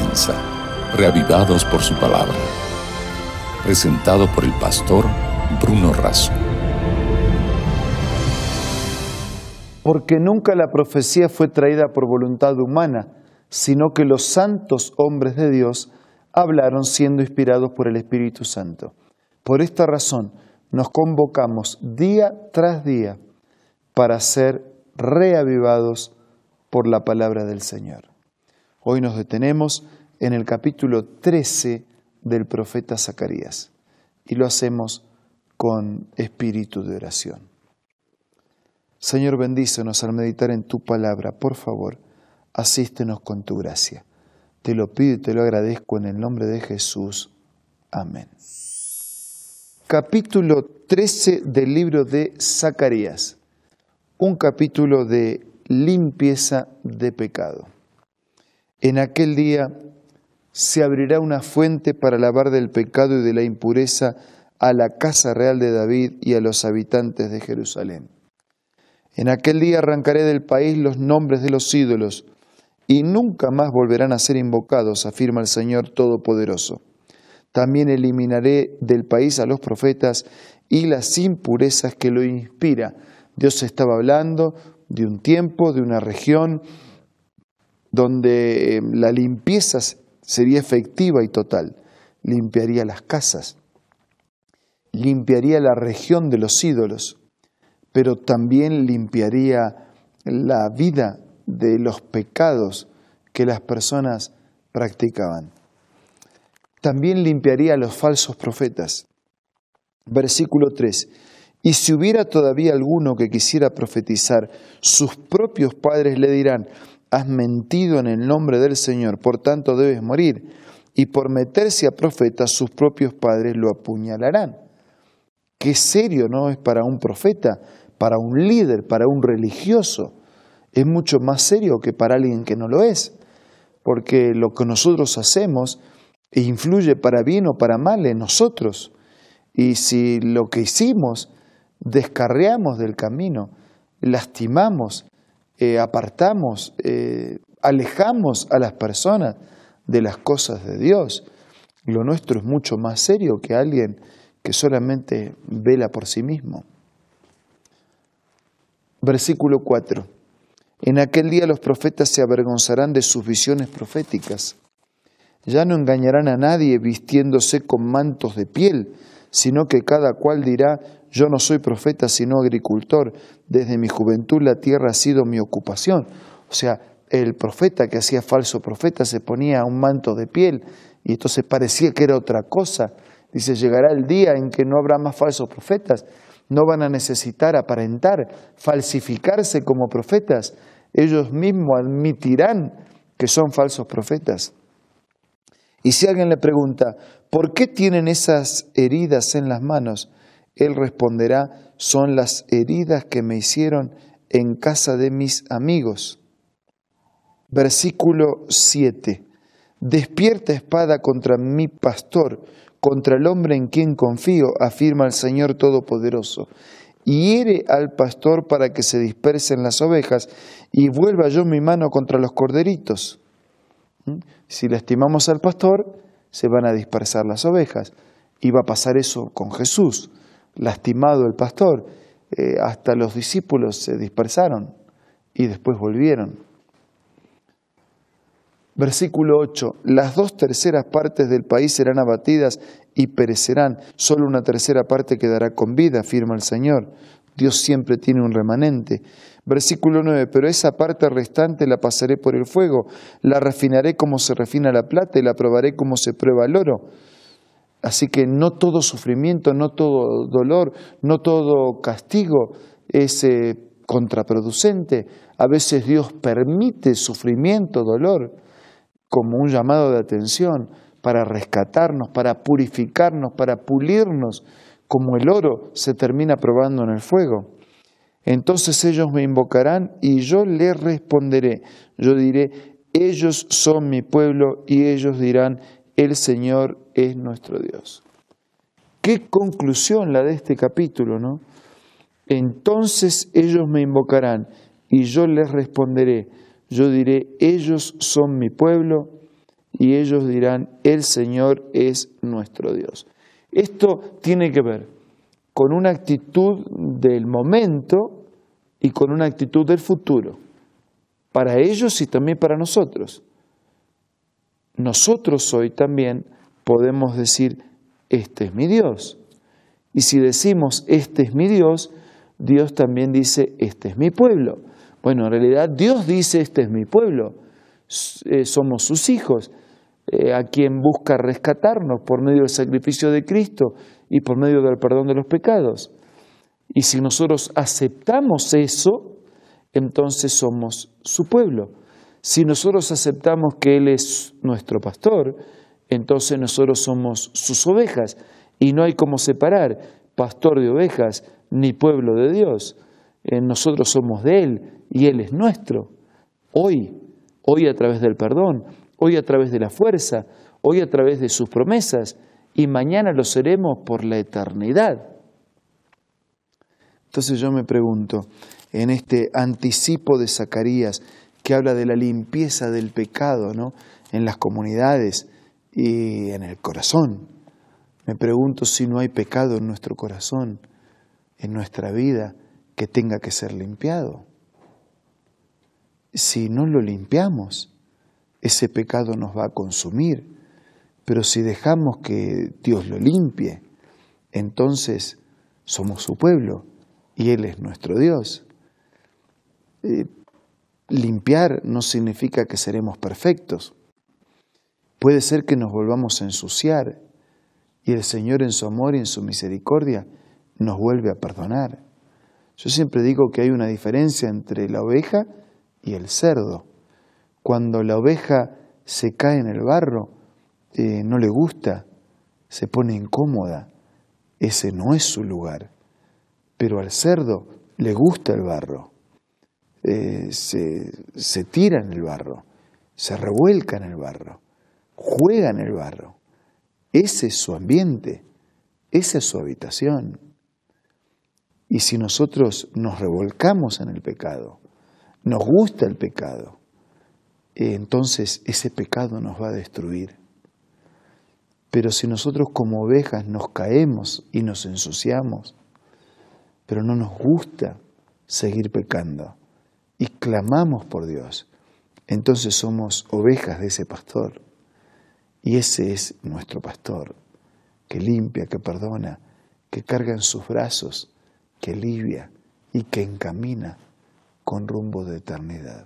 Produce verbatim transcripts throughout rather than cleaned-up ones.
comienza, reavivados por su palabra. Presentado por el pastor Bruno Razo. Porque nunca la profecía fue traída por voluntad humana, sino que los santos hombres de Dios hablaron siendo inspirados por el Espíritu Santo. Por esta razón nos convocamos día tras día para ser reavivados por la palabra del Señor. Hoy nos detenemos en el capítulo trece del profeta Zacarías y lo hacemos con espíritu de oración. Señor, bendícenos al meditar en tu palabra. Por favor, asístenos con tu gracia. Te lo pido y te lo agradezco en el nombre de Jesús. Amén. Capítulo trece del libro de Zacarías. Un capítulo de limpieza de pecado. En aquel día se abrirá una fuente para lavar del pecado y de la impureza a la casa real de David y a los habitantes de Jerusalén. En aquel día arrancaré del país los nombres de los ídolos y nunca más volverán a ser invocados, afirma el Señor Todopoderoso. También eliminaré del país a los profetas y las impurezas que lo inspira. Dios estaba hablando de un tiempo, de una región donde la limpieza sería efectiva y total. Limpiaría las casas, limpiaría la región de los ídolos, pero también limpiaría la vida de los pecados que las personas practicaban. También limpiaría a los falsos profetas. Versículo tres. Y si hubiera todavía alguno que quisiera profetizar, sus propios padres le dirán: has mentido en el nombre del Señor, por tanto debes morir. Y por meterse a profeta, sus propios padres lo apuñalarán. Qué serio, ¿no? Es para un profeta, para un líder, para un religioso. Es mucho más serio que para alguien que no lo es. Porque lo que nosotros hacemos influye para bien o para mal en nosotros. Y si lo que hicimos descarriamos del camino, lastimamos, eh, apartamos, eh, alejamos a las personas de las cosas de Dios, lo nuestro es mucho más serio que alguien que solamente vela por sí mismo. Versículo cuatro. En aquel día los profetas se avergonzarán de sus visiones proféticas. Ya no engañarán a nadie vistiéndose con mantos de piel, sino que cada cual dirá: yo no soy profeta sino agricultor, desde mi juventud la tierra ha sido mi ocupación. O sea, el profeta que hacía falso profeta se ponía un manto de piel y entonces parecía que era otra cosa. Dice, llegará el día en que no habrá más falsos profetas, no van a necesitar aparentar, falsificarse como profetas, ellos mismos admitirán que son falsos profetas. Y si alguien le pregunta, ¿por qué tienen esas heridas en las manos? Él responderá, son las heridas que me hicieron en casa de mis amigos. Versículo siete. Despierta espada contra mi pastor, contra el hombre en quien confío, afirma el Señor Todopoderoso. Y hiere al pastor para que se dispersen las ovejas, y vuelva yo mi mano contra los corderitos. Si lastimamos al pastor, se van a dispersar las ovejas. Y va a pasar eso con Jesús. Lastimado el pastor, eh, hasta los discípulos se dispersaron y después volvieron. Versículo ocho. Las dos terceras partes del país serán abatidas y perecerán. Solo una tercera parte quedará con vida, afirma el Señor. Dios siempre tiene un remanente. Versículo nueve. Pero esa parte restante la pasaré por el fuego, la refinaré como se refina la plata y la probaré como se prueba el oro. Así que no todo sufrimiento, no todo dolor, no todo castigo es eh, contraproducente. A veces Dios permite sufrimiento, dolor, como un llamado de atención para rescatarnos, para purificarnos, para pulirnos, como el oro se termina probando en el fuego. Entonces ellos me invocarán y yo les responderé. Yo diré, ellos son mi pueblo, y ellos dirán, el Señor es nuestro Dios. Qué conclusión la de este capítulo, ¿no? Entonces ellos me invocarán y yo les responderé. Yo diré, ellos son mi pueblo y ellos dirán, el Señor es nuestro Dios. Esto tiene que ver con una actitud del momento y con una actitud del futuro, para ellos y también para nosotros. Nosotros hoy también podemos decir, este es mi Dios. Y si decimos, este es mi Dios, Dios también dice, este es mi pueblo. Bueno, en realidad Dios dice, este es mi pueblo. Eh, somos sus hijos, eh, a quien busca rescatarnos por medio del sacrificio de Cristo y por medio del perdón de los pecados. Y si nosotros aceptamos eso, entonces somos su pueblo. Si nosotros aceptamos que Él es nuestro pastor, entonces nosotros somos sus ovejas. Y no hay cómo separar pastor de ovejas ni pueblo de Dios. Eh, nosotros somos de Él y Él es nuestro. Hoy, hoy a través del perdón, hoy a través de la fuerza, hoy a través de sus promesas, y mañana lo seremos por la eternidad. Entonces yo me pregunto, en este anticipo de Zacarías, que habla de la limpieza del pecado, ¿no?, en las comunidades y en el corazón, me pregunto si no hay pecado en nuestro corazón, en nuestra vida, que tenga que ser limpiado. Si no lo limpiamos, ese pecado nos va a consumir. Pero si dejamos que Dios lo limpie, entonces somos su pueblo y Él es nuestro Dios. Eh, limpiar no significa que seremos perfectos. Puede ser que nos volvamos a ensuciar y el Señor en su amor y en su misericordia nos vuelve a perdonar. Yo siempre digo que hay una diferencia entre la oveja y el cerdo. Cuando la oveja se cae en el barro, eh, no le gusta, se pone incómoda. Ese no es su lugar. Pero al cerdo le gusta el barro. Eh, se, se tira en el barro, se revuelca en el barro, juega en el barro. Ese es su ambiente, esa es su habitación. Y si nosotros nos revolcamos en el pecado, nos gusta el pecado, entonces ese pecado nos va a destruir. Pero si nosotros como ovejas nos caemos y nos ensuciamos, pero no nos gusta seguir pecando y clamamos por Dios, entonces somos ovejas de ese pastor. Y ese es nuestro pastor, que limpia, que perdona, que carga en sus brazos, que alivia y que encamina con rumbo de eternidad.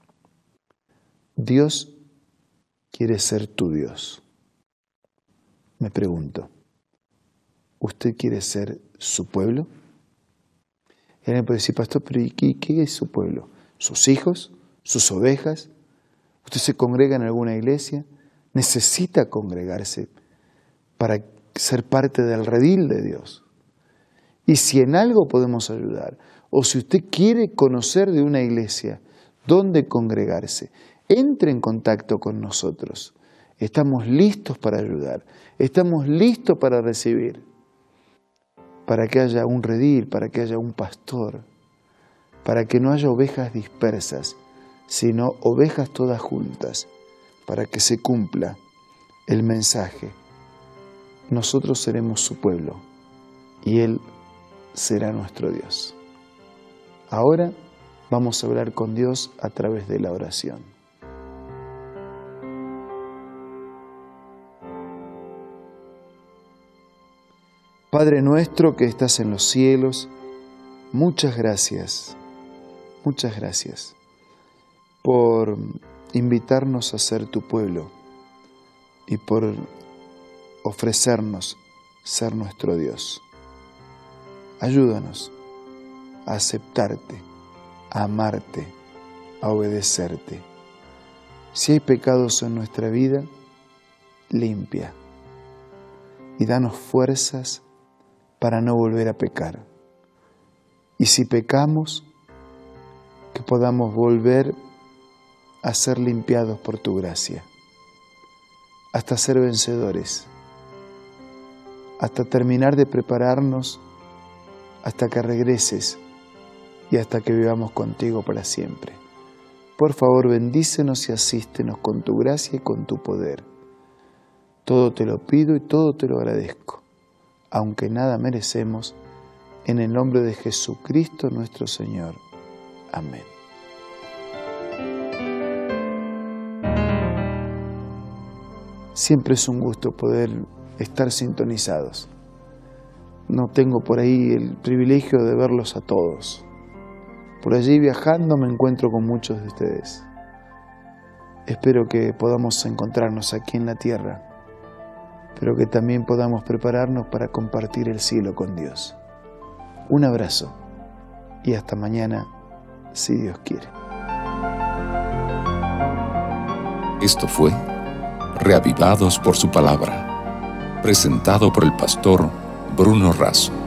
Dios quiere ser tu Dios. Me pregunto, ¿usted quiere ser su pueblo? Y alguien puede decir, pastor, pero ¿y qué, qué es su pueblo? ¿Sus hijos? ¿Sus ovejas? ¿Usted se congrega en alguna iglesia? ¿Necesita congregarse para ser parte del redil de Dios? Y si en algo podemos ayudar, o si usted quiere conocer de una iglesia dónde congregarse, entre en contacto con nosotros. Estamos listos para ayudar, estamos listos para recibir, para que haya un redil, para que haya un pastor, para que no haya ovejas dispersas, sino ovejas todas juntas, para que se cumpla el mensaje. Nosotros seremos su pueblo y Él será nuestro Dios. Ahora vamos a hablar con Dios a través de la oración. Padre nuestro que estás en los cielos, muchas gracias, muchas gracias por invitarnos a ser tu pueblo y por ofrecernos ser nuestro Dios. Ayúdanos a aceptarte, a amarte, a obedecerte. Si hay pecados en nuestra vida, limpia y danos fuerzas para no volver a pecar. Y si pecamos, que podamos volver a ser limpiados por tu gracia, hasta ser vencedores, hasta terminar de prepararnos, hasta que regreses y hasta que vivamos contigo para siempre. Por favor, bendícenos y asístenos con tu gracia y con tu poder. Todo te lo pido y todo te lo agradezco, aunque nada merecemos, en el nombre de Jesucristo nuestro Señor. Amén. Siempre es un gusto poder estar sintonizados. No tengo por ahí el privilegio de verlos a todos. Por allí viajando me encuentro con muchos de ustedes. Espero que podamos encontrarnos aquí en la tierra, pero que también podamos prepararnos para compartir el cielo con Dios. Un abrazo y hasta mañana, si Dios quiere. Esto fue Reavivados por su palabra, presentado por el pastor Bruno Razo.